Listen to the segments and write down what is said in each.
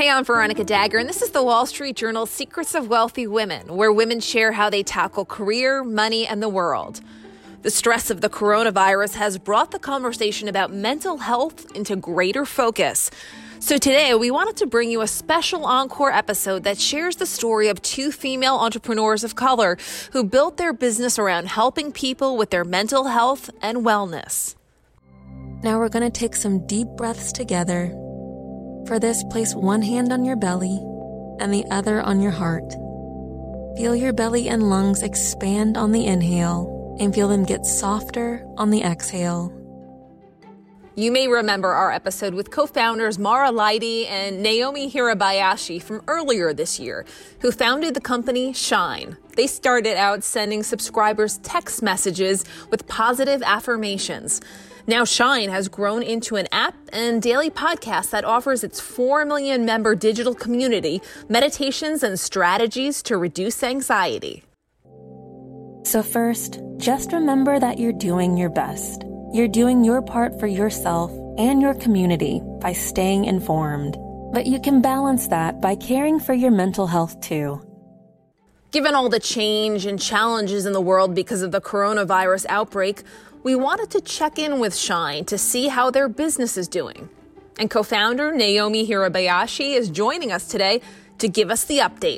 Hey, I'm Veronica Dagger, and this is the Wall Street Journal's Secrets of Wealthy Women, where women share how they tackle career, money, and the world. The stress of the coronavirus has brought the conversation about mental health into greater focus. So today, we wanted to bring you a special encore episode that shares the story of two female entrepreneurs of color who built their business around helping people with their mental health and wellness. Now we're going to take some deep breaths together. For this, place one hand on your belly and the other on your heart. Feel your belly and lungs expand on the inhale and feel them get softer on the exhale. You may remember our episode with co-founders Mara Leidy and Naomi Hirabayashi from earlier this year, who founded the company Shine. They started out sending subscribers text messages with positive affirmations. Now Shine has grown into an app and daily podcast that offers its 4 million member digital community meditations and strategies to reduce anxiety. So first, just remember that you're doing your best. You're doing your part for yourself and your community by staying informed. But you can balance that by caring for your mental health too. Given all the change and challenges in the world because of the coronavirus outbreak, we wanted to check in with Shine to see how their business is doing. And co-founder Naomi Hirabayashi is joining us today to give us the update.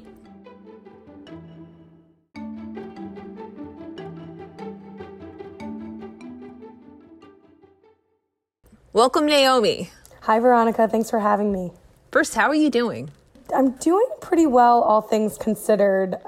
Welcome, Naomi. Hi, Veronica. Thanks for having me. First, how are you doing? I'm doing pretty well, all things considered.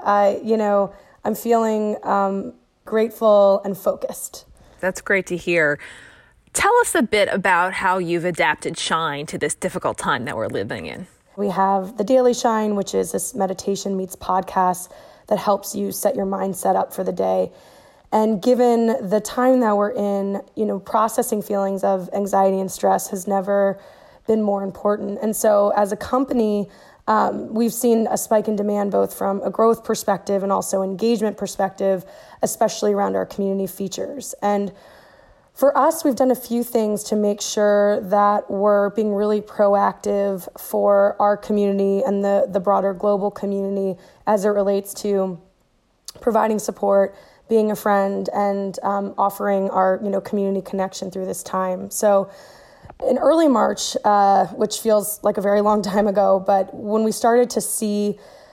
I'm feeling grateful and focused. That's great to hear. Tell us a bit about how you've adapted Shine to this difficult time that we're living in. We have the Daily Shine, which is this meditation meets podcast that helps you set your mindset up for the day. And given the time that we're in, processing feelings of anxiety and stress has never been more important. And so as a company, we've seen a spike in demand, both from a growth perspective and also engagement perspective, especially around our community features. And for us, we've done a few things to make sure that we're being really proactive for our community and the broader global community as it relates to providing support, being a friend, and offering our community connection through this time. So in early March, which feels like a very long time ago, but when we started to see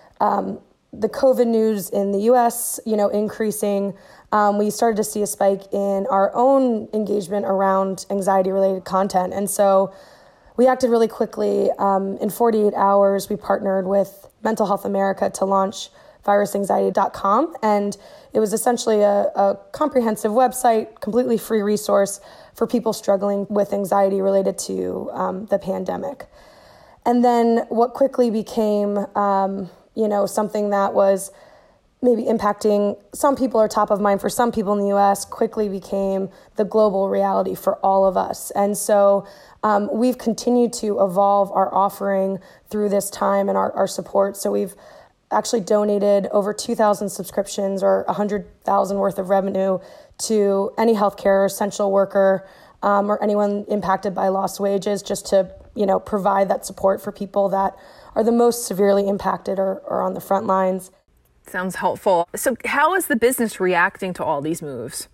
the COVID news in the U.S., increasing, we started to see a spike in our own engagement around anxiety-related content. And so we acted really quickly. In 48 hours, we partnered with Mental Health America to launch virusanxiety.com. And it was essentially a comprehensive website, completely free resource for people struggling with anxiety related to the pandemic. And then what quickly became, something that was maybe impacting some people or top of mind for some people in the U.S. quickly became the global reality for all of us. And so we've continued to evolve our offering through this time and our support. So we've actually donated over 2,000 subscriptions or 100,000 worth of revenue to any healthcare essential worker or anyone impacted by lost wages, just to provide that support for people that are the most severely impacted or on the front lines. Sounds helpful. So how is the business reacting to all these moves?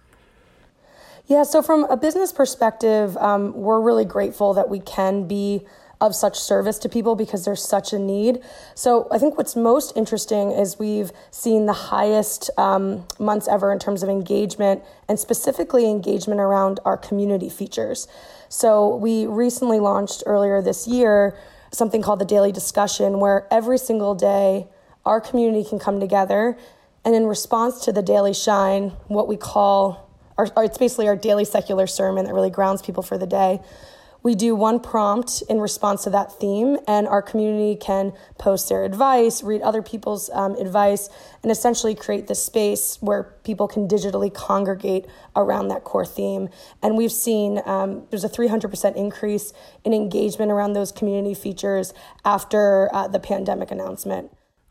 Yeah, so from a business perspective, we're really grateful that we can be of such service to people because there's such a need. So I think what's most interesting is we've seen the highest months ever in terms of engagement, and specifically engagement around our community features. So we recently launched earlier this year something called the Daily Discussion, where every single day our community can come together, and in response to the Daily Shine, what we call it's basically our daily secular sermon that really grounds people for the day. We do one prompt in response to that theme, and our community can post their advice, read other people's advice, and essentially create this space where people can digitally congregate around that core theme. And we've seen there's a 300% increase in engagement around those community features after the pandemic announcement.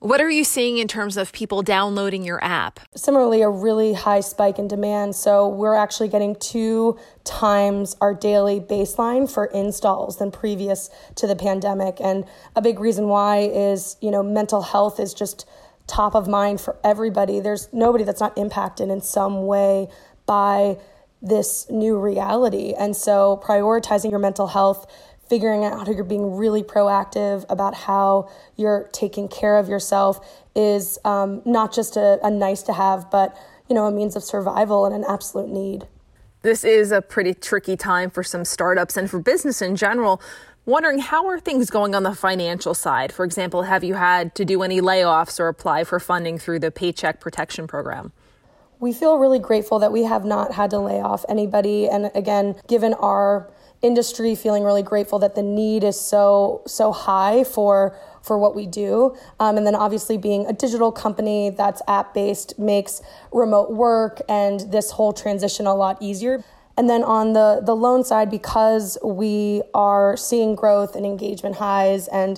What are you seeing in terms of people downloading your app? Similarly, a really high spike in demand. So we're actually getting 2 times our daily baseline for installs than previous to the pandemic. And a big reason why is, mental health is just top of mind for everybody. There's nobody that's not impacted in some way by this new reality. And so prioritizing your mental health, figuring out how you're being really proactive about how you're taking care of yourself is not just a nice to have, but, a means of survival and an absolute need. This is a pretty tricky time for some startups and for business in general. Wondering, how are things going on the financial side? For example, have you had to do any layoffs or apply for funding through the Paycheck Protection Program? We feel really grateful that we have not had to lay off anybody. And again, given our industry, feeling really grateful that the need is so high for what we do. And then obviously being a digital company that's app-based makes remote work and this whole transition a lot easier. And then on the loan side, because we are seeing growth and engagement highs and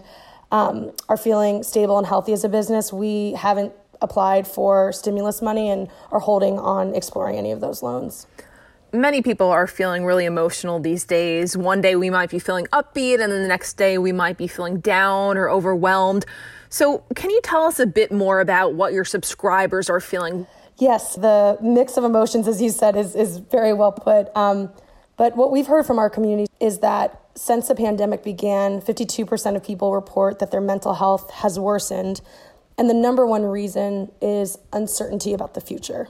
are feeling stable and healthy as a business, we haven't applied for stimulus money and are holding on exploring any of those loans. Many people are feeling really emotional these days. One day we might be feeling upbeat, and then the next day we might be feeling down or overwhelmed. So can you tell us a bit more about what your subscribers are feeling? Yes, the mix of emotions, as you said, is very well put. But what we've heard from our community is that since the pandemic began, 52% of people report that their mental health has worsened. And the number one reason is uncertainty about the future.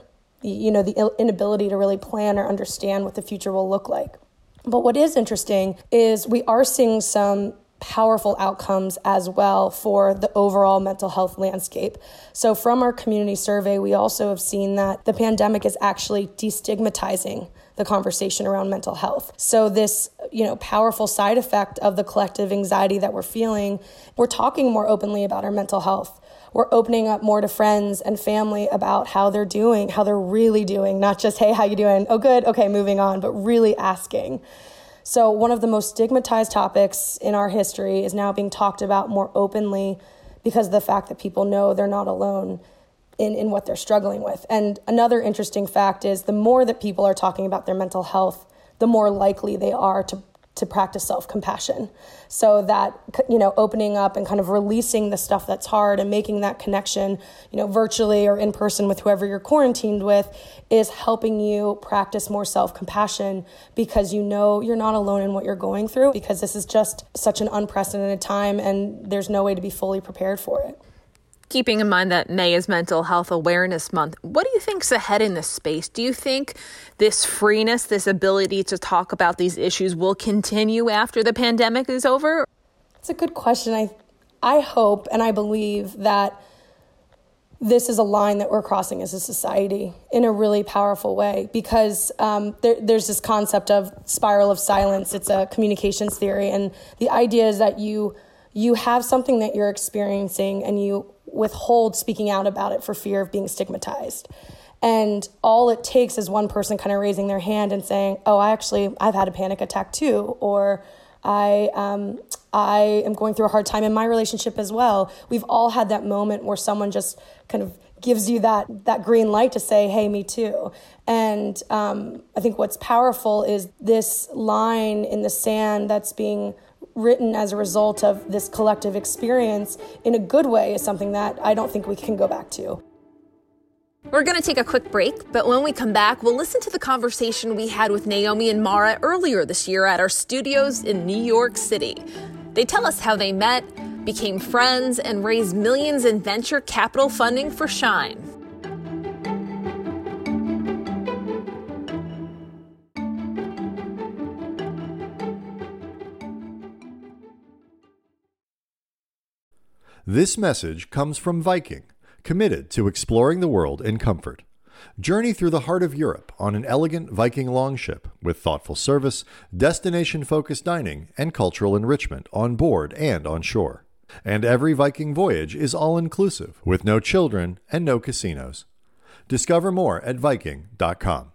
The inability to really plan or understand what the future will look like. But what is interesting is we are seeing some powerful outcomes as well for the overall mental health landscape. So from our community survey, we also have seen that the pandemic is actually destigmatizing the conversation around mental health. So this, powerful side effect of the collective anxiety that we're feeling, we're talking more openly about our mental health. We're opening up more to friends and family about how they're doing, how they're really doing, not just, hey, how you doing? Oh, good. Okay, moving on, but really asking. So one of the most stigmatized topics in our history is now being talked about more openly because of the fact that people know they're not alone in what they're struggling with. And another interesting fact is the more that people are talking about their mental health, the more likely they are to practice self-compassion. So that, opening up and kind of releasing the stuff that's hard and making that connection, virtually or in person with whoever you're quarantined with is helping you practice more self-compassion because you're not alone in what you're going through because this is just such an unprecedented time and there's no way to be fully prepared for it. Keeping in mind that May is Mental Health Awareness Month, what do you think's ahead in this space? Do you think this freeness, this ability to talk about these issues will continue after the pandemic is over? It's a good question. I hope and I believe that this is a line that we're crossing as a society in a really powerful way because there's this concept of spiral of silence. It's a communications theory. And the idea is that you have something that you're experiencing and you withhold speaking out about it for fear of being stigmatized. And all it takes is one person kind of raising their hand and saying, oh, I've had a panic attack too, or I am going through a hard time in my relationship as well. We've all had that moment where someone just kind of gives you that green light to say, hey, me too. And I think what's powerful is this line in the sand that's being written as a result of this collective experience in a good way is something that I don't think we can go back to. We're going to take a quick break, but when we come back, we'll listen to the conversation we had with Naomi and Mara earlier this year at our studios in New York City. They tell us how they met, became friends, and raised millions in venture capital funding for Shine. This message comes from Viking, committed to exploring the world in comfort. Journey through the heart of Europe on an elegant Viking longship with thoughtful service, destination-focused dining, and cultural enrichment on board and on shore. And every Viking voyage is all-inclusive, with no children and no casinos. Discover more at Viking.com.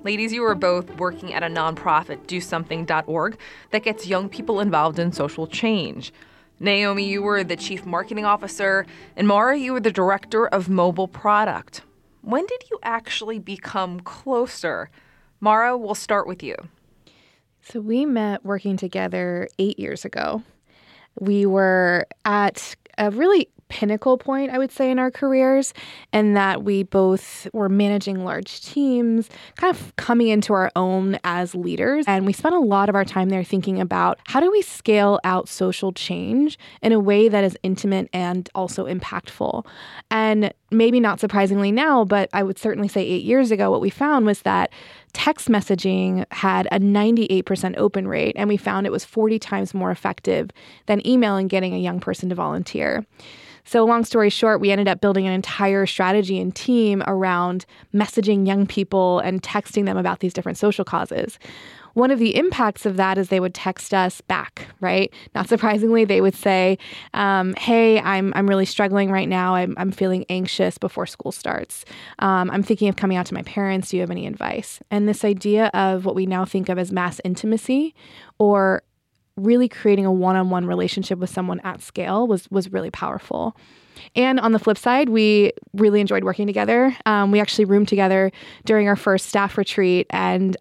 Ladies, you are both working at a nonprofit, DoSomething.org, that gets young people involved in social change. Naomi, you were the chief marketing officer, and Mara, you were the director of mobile product. When did you actually become closer? Mara, we'll start with you. So we met working together 8 years ago. We were at a really pinnacle point, I would say, in our careers, and that we both were managing large teams, kind of coming into our own as leaders. And we spent a lot of our time there thinking about how do we scale out social change in a way that is intimate and also impactful. And maybe not surprisingly now, but I would certainly say 8 years ago, what we found was that text messaging had a 98% open rate, and we found it was 40 times more effective than email in getting a young person to volunteer. So long story short, we ended up building an entire strategy and team around messaging young people and texting them about these different social causes. One of the impacts of that is they would text us back, right? Not surprisingly, they would say, hey, I'm really struggling right now. I'm feeling anxious before school starts. I'm thinking of coming out to my parents. Do you have any advice? And this idea of what we now think of as mass intimacy, or really creating a one-on-one relationship with someone at scale, was really powerful. And on the flip side, we really enjoyed working together. We actually roomed together during our first staff retreat and,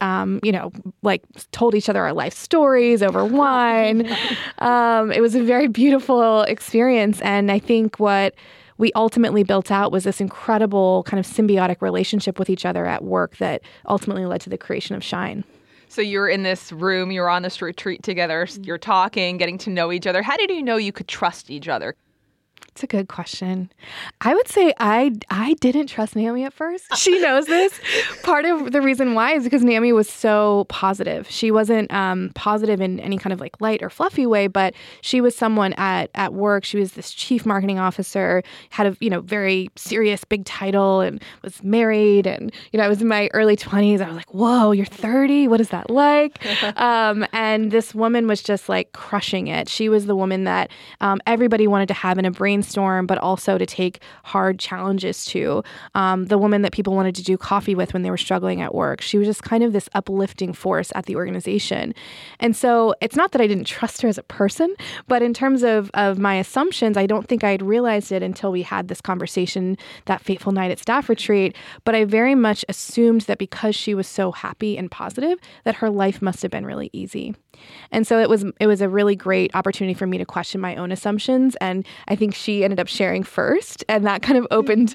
told each other our life stories over wine. It was a very beautiful experience. And I think what we ultimately built out was this incredible kind of symbiotic relationship with each other at work that ultimately led to the creation of Shine. So you're in this room, you're on this retreat together, you're talking, getting to know each other. How did you know you could trust each other? It's a good question. I would say I didn't trust Naomi at first. She knows this. Part of the reason why is because Naomi was so positive. She wasn't positive in any kind of like light or fluffy way, but she was someone at work. She was this chief marketing officer, had a very serious big title, and was married. And I was in my early 20s. I was like, whoa, you're 30? What is that like? And this woman was just like crushing it. She was the woman that everybody wanted to have in a brainstorm, but also to take hard challenges to. The woman that people wanted to do coffee with when they were struggling at work. She was just kind of this uplifting force at the organization. And so it's not that I didn't trust her as a person, but in terms of my assumptions, I don't think I had realized it until we had this conversation that fateful night at staff retreat. But I very much assumed that because she was so happy and positive, that her life must have been really easy. And so it was a really great opportunity for me to question my own assumptions. And I think she ended up sharing first, and that kind of opened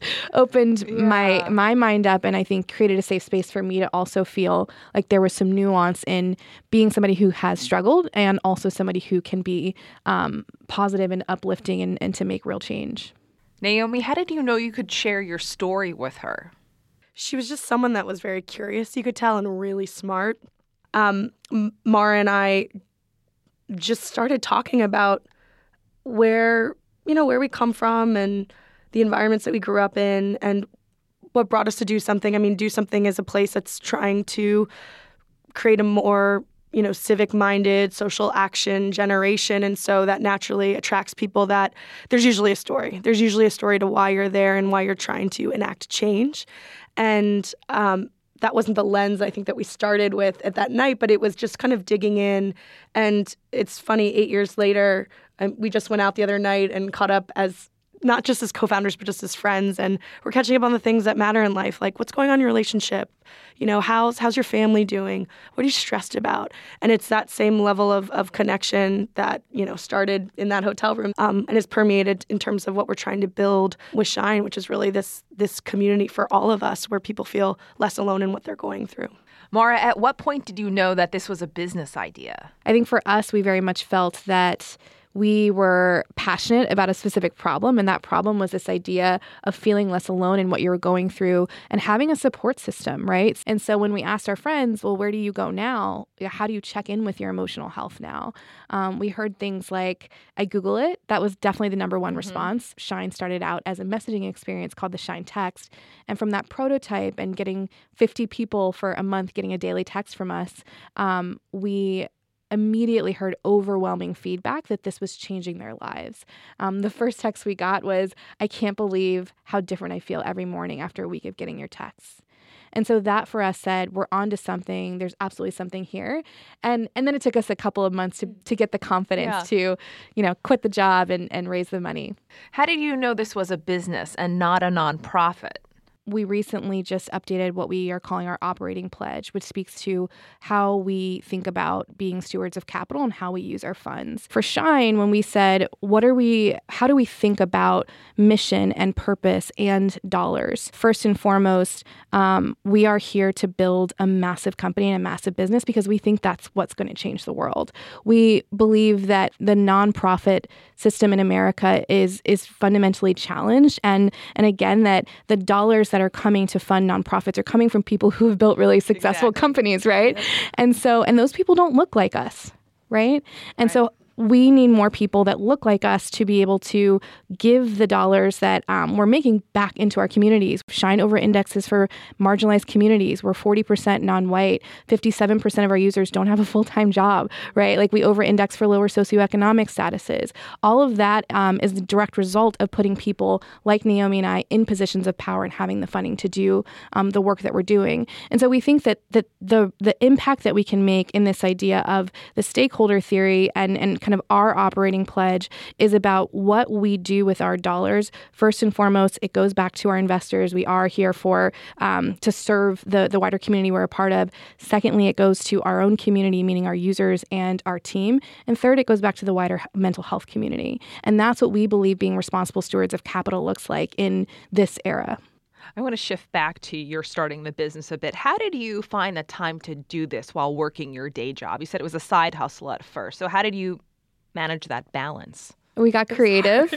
my mind up, and I think created a safe space for me to also feel like there was some nuance in being somebody who has struggled and also somebody who can be positive and uplifting and to make real change. Naomi, how did you know you could share your story with her? She was just someone that was very curious, you could tell, and really smart. Mara and I just started talking about where we come from and the environments that we grew up in and what brought us to Do Something. I mean, Do Something is a place that's trying to create a more, civic-minded social action generation. And so that naturally attracts people that there's usually a story. There's usually a story to why you're there and why you're trying to enact change. And that wasn't the lens I think that we started with at that night, but it was just kind of digging in. And it's funny, 8 years later, we just went out the other night and caught up as not just as co-founders, but just as friends. And we're catching up on the things that matter in life, like what's going on in your relationship? How's your family doing? What are you stressed about? And it's that same level of connection that, started in that hotel room and is permeated in terms of what we're trying to build with Shine, which is really this community for all of us where people feel less alone in what they're going through. Mara, at what point did you know that this was a business idea? I think for us, we very much felt that we were passionate about a specific problem, and that problem was this idea of feeling less alone in what you were going through and having a support system, right? And so when we asked our friends, well, where do you go now? How do you check in with your emotional health now? We heard things like, I Google it. That was definitely the number one response. Shine started out as a messaging experience called the Shine Text. And from that prototype and getting 50 people for a month getting a daily text from us, we immediately heard overwhelming feedback that this was changing their lives. The first text we got was, I can't believe how different I feel every morning after a week of getting your texts. And so that for us said, we're onto something. There's absolutely something here. And then it took us a couple of months to get the confidence to, quit the job and raise the money. How did you know this was a business and not a nonprofit? We recently just updated what we are calling our operating pledge, which speaks to how we think about being stewards of capital and how we use our funds. For Shine, when we said, how do we think about mission and purpose and dollars? First and foremost, we are here to build a massive company and a massive business because we think that's what's going to change the world. We believe that the nonprofit system in America is fundamentally challenged, and again, that the dollars that are coming to fund nonprofits are coming from people who have built really successful companies, right? Yep. And those people don't look like us, right? And so we need more people that look like us to be able to give the dollars that we're making back into our communities. Shine over indexes for marginalized communities. We're 40% non-white. 57% of our users don't have a full-time job, right? Like we over index for lower socioeconomic statuses. All of that is the direct result of putting people like Naomi and I in positions of power and having the funding to do the work that we're doing. And so we think that the impact that we can make in this idea of the stakeholder theory and kind of our operating pledge is about what we do with our dollars. First and foremost, it goes back to our investors. We are here for to serve the wider community we're a part of. Secondly, it goes to our own community, meaning our users and our team. And third, it goes back to the wider mental health community. And that's what we believe being responsible stewards of capital looks like in this era. I want to shift back to your starting the business a bit. How did you find the time to do this while working your day job? You said it was a side hustle at first. So how did you manage that balance? We got creative.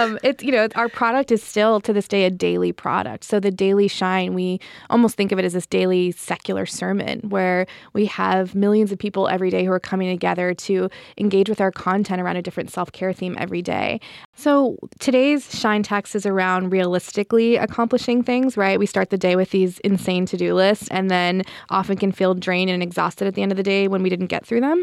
Our product is still to this day a daily product. So the Daily Shine, we almost think of it as this daily secular sermon where we have millions of people every day who are coming together to engage with our content around a different self-care theme every day. So today's Shine text is around realistically accomplishing things, right? We start the day with these insane to-do lists and then often can feel drained and exhausted at the end of the day when we didn't get through them.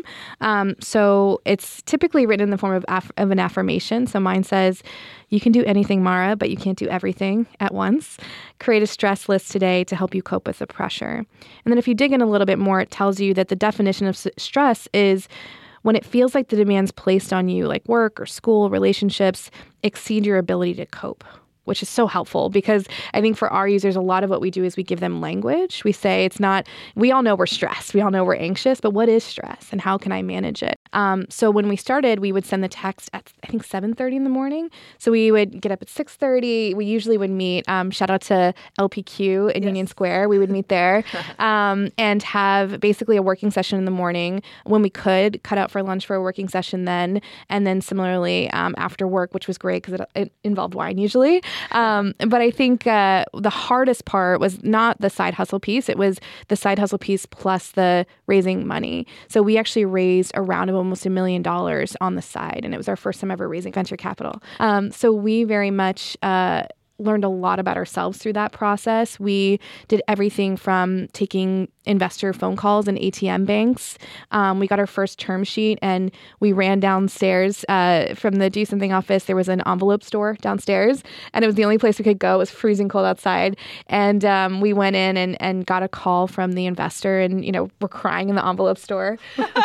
So it's typically written in the form of an affirmation. So mine says, you can do anything, Mara, but you can't do everything at once. Create a stress list today to help you cope with the pressure. And then if you dig in a little bit more, it tells you that the definition of stress is when it feels like the demands placed on you, like work or school, relationships, exceed your ability to cope, which is so helpful because I think for our users, a lot of what we do is we give them language. We say we all know we're stressed. We all know we're anxious, but what is stress and how can I manage it? So when we started, we would send the text at, I think, 7:30 in the morning. So we would get up at 6:30. We usually would meet, shout out to LPQ in Union Square. We would meet there and have basically a working session in the morning when we could cut out for lunch for a working session then. And then similarly after work, which was great because it involved wine usually. But I think the hardest part was not the side hustle piece. It was the side hustle piece plus the raising money. So we actually raised a round of almost $1 million on the side. And it was our first time ever raising venture capital. So we very much learned a lot about ourselves through that process. We did everything from taking investor phone calls in ATM banks. We got our first term sheet and we ran downstairs from the Do Something office. There was an envelope store downstairs and it was the only place we could go. It was freezing cold outside. And we went in and got a call from the investor and, we're crying in the envelope store.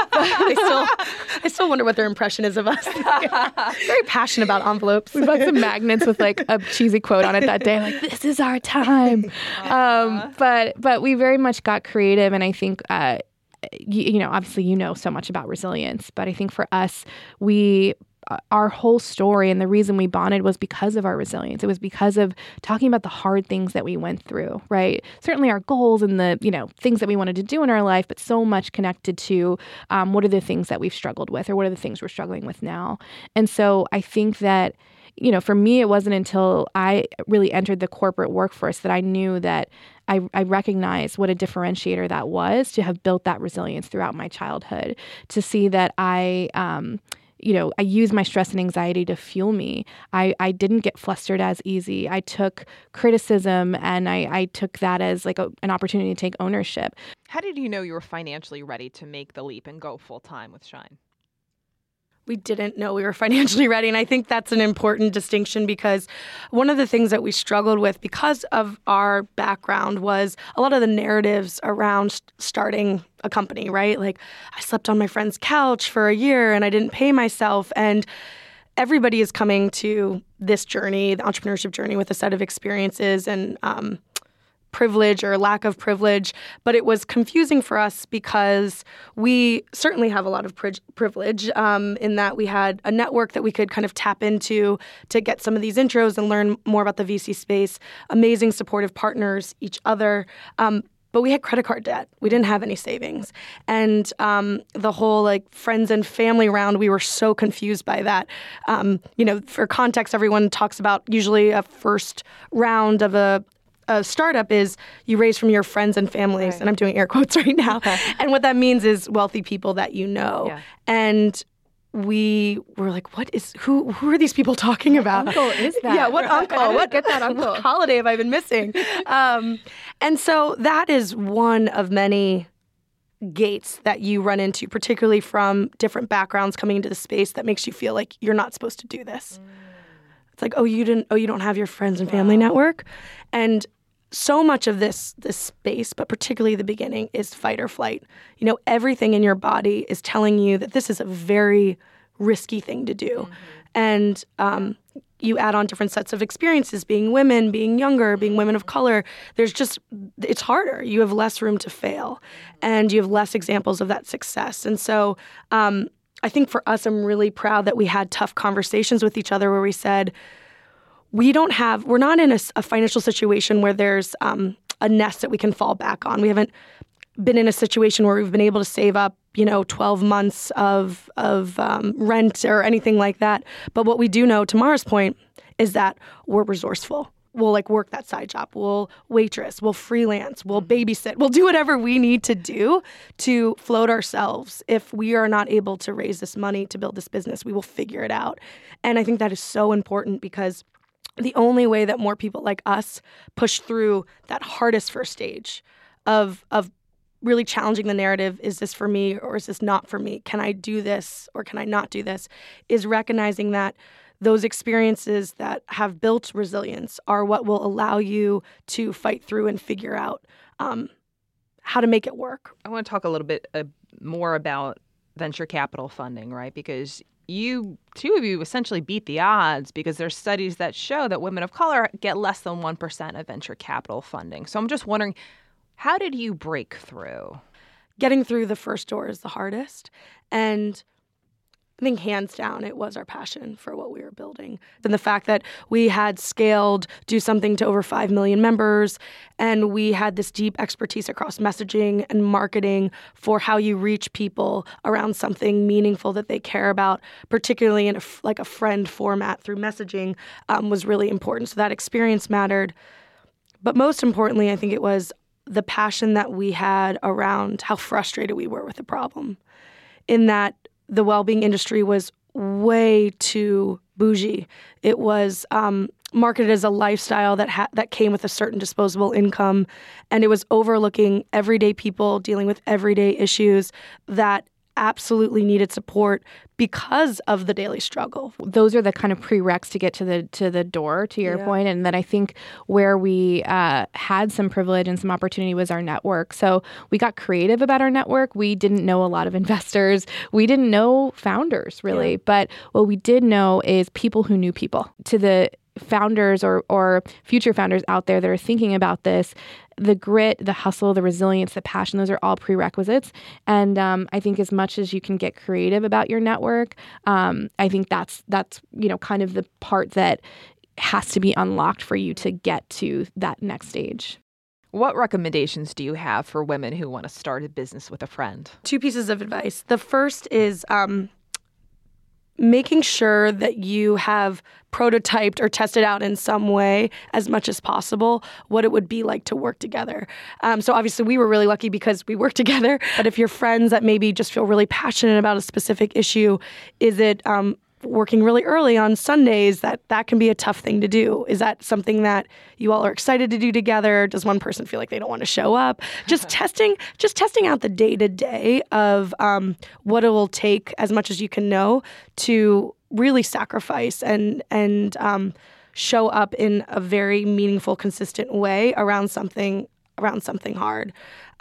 I still wonder what their impression is of us. Very passionate about envelopes. We bought some magnets with like a cheesy quote on it that day, like, this is our time. But we very much got creative. And I think, obviously, so much about resilience. But I think for us, our whole story and the reason we bonded was because of our resilience. It was because of talking about the hard things that we went through, right? Certainly our goals and the, things that we wanted to do in our life, but so much connected to what are the things that we've struggled with or what are the things we're struggling with now. And so I think that, for me, it wasn't until I really entered the corporate workforce that I knew that I recognized what a differentiator that was to have built that resilience throughout my childhood, to see that I used my stress and anxiety to fuel me. I didn't get flustered as easy. I took criticism and I took that as like an opportunity to take ownership. How did you know you were financially ready to make the leap and go full time with Shine? we didn't know we were financially ready. And I think that's an important distinction, because one of the things that we struggled with because of our background was a lot of the narratives around starting a company, right? Like, I slept on my friend's couch for a year and I didn't pay myself. And everybody is coming to this journey, the entrepreneurship journey, with a set of experiences and privilege or lack of privilege. But it was confusing for us because we certainly have a lot of privilege in that we had a network that we could kind of tap into to get some of these intros and learn more about the VC space, amazing supportive partners, each other. But we had credit card debt. We didn't have any savings. And the whole like friends and family round, we were so confused by that. For context, everyone talks about usually a first round of a startup is you raise from your friends and families. Right. And I'm doing air quotes right now. Okay. And what that means is wealthy people that you know. Yeah. And we were like, who are these people talking about? What uncle is that? Yeah, what uncle? Get that uncle. What holiday have I been missing? And so that is one of many gates that you run into, particularly from different backgrounds coming into the space, that makes you feel like you're not supposed to do this. It's like, you don't have your friends and family network. And so much of this space, but particularly the beginning, is fight or flight. Everything in your body is telling you that this is a very risky thing to do. Mm-hmm. And you add on different sets of experiences, being women, being younger, being women of color. It's harder. You have less room to fail, and you have less examples of that success. And so I think for us, I'm really proud that we had tough conversations with each other where we said, we're not in a financial situation where there's a nest that we can fall back on. We haven't been in a situation where we've been able to save up, 12 months of rent or anything like that. But what we do know, to Mara's point, is that we're resourceful. We'll work that side job. We'll waitress. We'll freelance. We'll babysit. We'll do whatever we need to do to float ourselves. If we are not able to raise this money to build this business, we will figure it out. And I think that is so important, because the only way that more people like us push through that hardest first stage of really challenging the narrative, is this for me or is this not for me? Can I do this or can I not do this? Is recognizing that those experiences that have built resilience are what will allow you to fight through and figure out how to make it work. I want to talk a little bit more about venture capital funding, right? Because two of you essentially beat the odds, because there's studies that show that women of color get less than 1% of venture capital funding. So I'm just wondering, how did you break through? Getting through the first door is the hardest. And I think hands down, it was our passion for what we were building. And the fact that we had scaled Do Something to over 5 million members, and we had this deep expertise across messaging and marketing for how you reach people around something meaningful that they care about, particularly in a friend format through messaging, was really important. So that experience mattered. But most importantly, I think it was the passion that we had around how frustrated we were with the problem, in that the well-being industry was way too bougie. It was marketed as a lifestyle that came with a certain disposable income, and it was overlooking everyday people dealing with everyday issues that absolutely needed support because of the daily struggle. Those are the kind of prereqs to get to the door, to your point. And then I think where we had some privilege and some opportunity was our network. So we got creative about our network. We didn't know a lot of investors. We didn't know founders, really. Yeah. But what we did know is people who knew people. To the founders or future founders out there that are thinking about this, the grit, the hustle, the resilience, the passion, those are all prerequisites. And I think as much as you can get creative about your network, I think that's kind of the part that has to be unlocked for you to get to that next stage. What recommendations do you have for women who want to start a business with a friend? 2 pieces of advice. The first is making sure that you have prototyped or tested out in some way as much as possible what it would be like to work together. So obviously we were really lucky because we work together. But if you're friends that maybe just feel really passionate about a specific issue, is it working really early on Sundays, that can be a tough thing to do. Is that something that you all are excited to do together? Does one person feel like they don't want to show up? Just testing out the day-to-day of what it will take, as much as you can know, to really sacrifice and show up in a very meaningful, consistent way around something hard.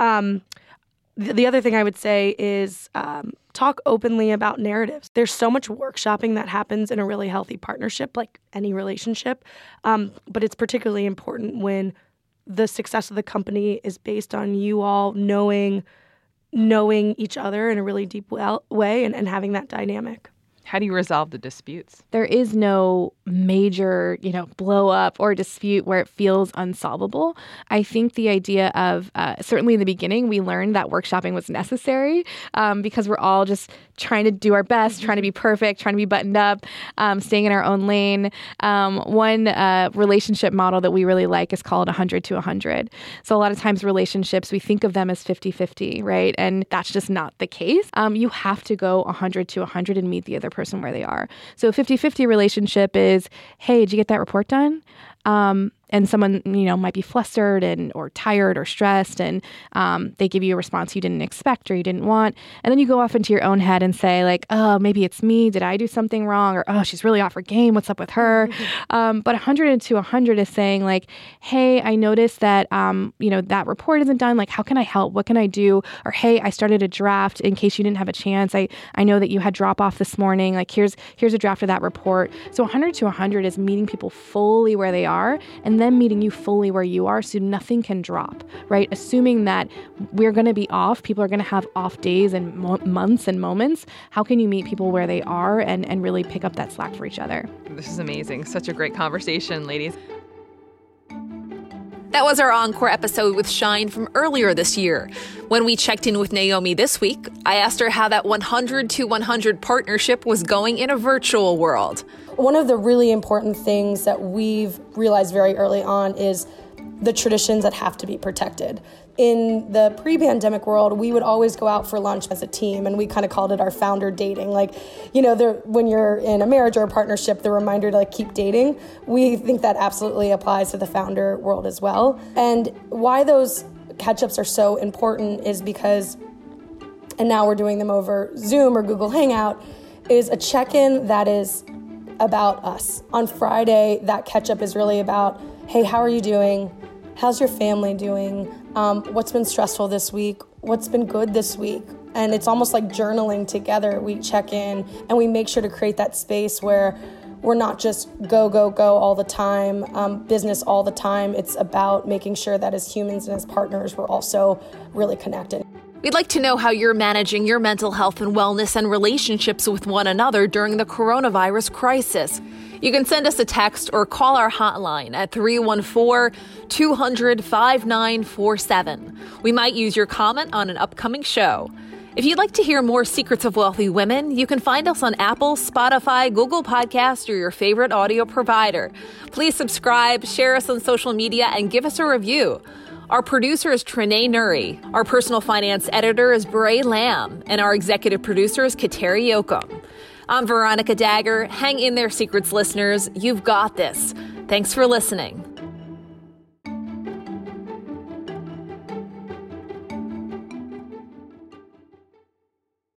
The other thing I would say is talk openly about narratives. There's so much workshopping that happens in a really healthy partnership, like any relationship, but it's particularly important when the success of the company is based on you all knowing each other in a really deep way and having that dynamic. How do you resolve the disputes? There is no major, blow up or dispute where it feels unsolvable. I think the idea of, certainly in the beginning, we learned that workshopping was necessary because we're all just trying to do our best, trying to be perfect, trying to be buttoned up, staying in our own lane. One relationship model that we really like is called 100 to 100. So a lot of times relationships, we think of them as 50-50, right? And that's just not the case. You have to go 100 to 100 and meet the other person where they are. So a 50-50 relationship is, hey, did you get that report done? And someone, might be flustered or tired or stressed, and they give you a response you didn't expect or you didn't want. And then you go off into your own head and say, like, oh, maybe it's me. Did I do something wrong? Or, oh, she's really off her game. What's up with her? But 100 to 100 is saying, like, hey, I noticed that, that report isn't done. Like, how can I help? What can I do? Or, hey, I started a draft in case you didn't have a chance. I know that you had drop off this morning. Like, here's a draft of that report. So 100 to 100 is meeting people fully where they are and them meeting you fully where you are so nothing can drop, right? Assuming that we're going to be off, people are going to have off days and months and moments. How can you meet people where they are and really pick up that slack for each other? This is amazing. Such a great conversation, ladies. That was our encore episode with Shine from earlier this year. When we checked in with Naomi this week, I asked her how that 100 to 100 partnership was going in a virtual world. One of the really important things that we've realized very early on is the traditions that have to be protected. In the pre-pandemic world, we would always go out for lunch as a team, and we kind of called it our founder dating. Like, when you're in a marriage or a partnership, the reminder to keep dating. We think that absolutely applies to the founder world as well. And why those catch-ups are so important is because, and now we're doing them over Zoom or Google Hangout, is a check-in that is about us. On Friday, that catch-up is really about, hey, how are you doing? How's your family doing? What's been stressful this week? What's been good this week? And it's almost like journaling together. We check in and we make sure to create that space where we're not just go, go, go all the time, business all the time. It's about making sure that as humans and as partners, we're also really connected. We'd like to know how you're managing your mental health and wellness and relationships with one another during the coronavirus crisis. You can send us a text or call our hotline at 314-200-5947. We might use your comment on an upcoming show. If you'd like to hear more Secrets of Wealthy Women, you can find us on Apple, Spotify, Google Podcasts, or your favorite audio provider. Please subscribe, share us on social media, and give us a review. Our producer is Trinae Nuri. Our personal finance editor is Bray Lamb. And our executive producer is Kateri Yoakum. I'm Veronica Dagher. Hang in there, Secrets listeners. You've got this. Thanks for listening.